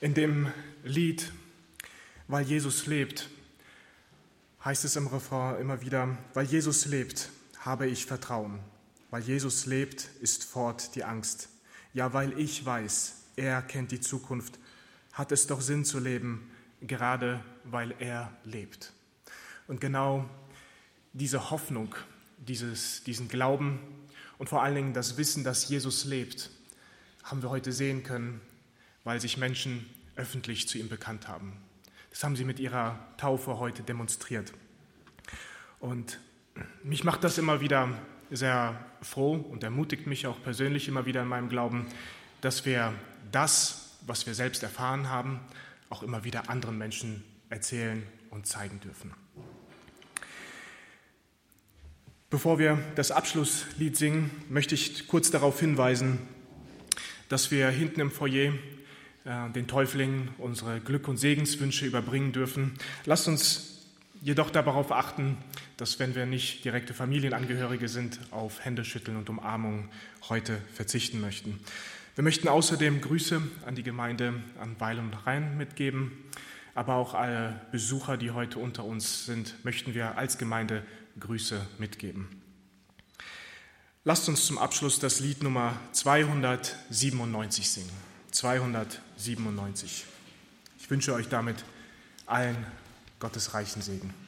In dem Lied "Weil Jesus lebt" heißt es im Refrain immer wieder: Weil Jesus lebt, habe ich Vertrauen. Weil Jesus lebt, ist fort die Angst. Ja, weil ich weiß, er kennt die Zukunft, hat es doch Sinn zu leben, gerade weil er lebt. Und genau diese Hoffnung, diesen Glauben und vor allen Dingen das Wissen, dass Jesus lebt, haben wir heute sehen können, weil sich Menschen öffentlich zu ihm bekannt haben. Das haben sie mit ihrer Taufe heute demonstriert. Und mich macht das immer wieder sehr froh und ermutigt mich auch persönlich immer wieder in meinem Glauben, dass wir das, was wir selbst erfahren haben, auch immer wieder anderen Menschen erzählen und zeigen dürfen. Bevor wir das Abschlusslied singen, möchte ich kurz darauf hinweisen, dass wir hinten im Foyer den Täuflingen unsere Glück- und Segenswünsche überbringen dürfen. Lasst uns jedoch darauf achten, dass, wenn wir nicht direkte Familienangehörige sind, auf Händeschütteln und Umarmungen heute verzichten möchten. Wir möchten außerdem Grüße an die Gemeinde an Weil und Rhein mitgeben, aber auch alle Besucher, die heute unter uns sind, möchten wir als Gemeinde Grüße mitgeben. Lasst uns zum Abschluss das Lied Nummer 297 singen. 297. Ich wünsche euch damit allen Gottes reichen Segen.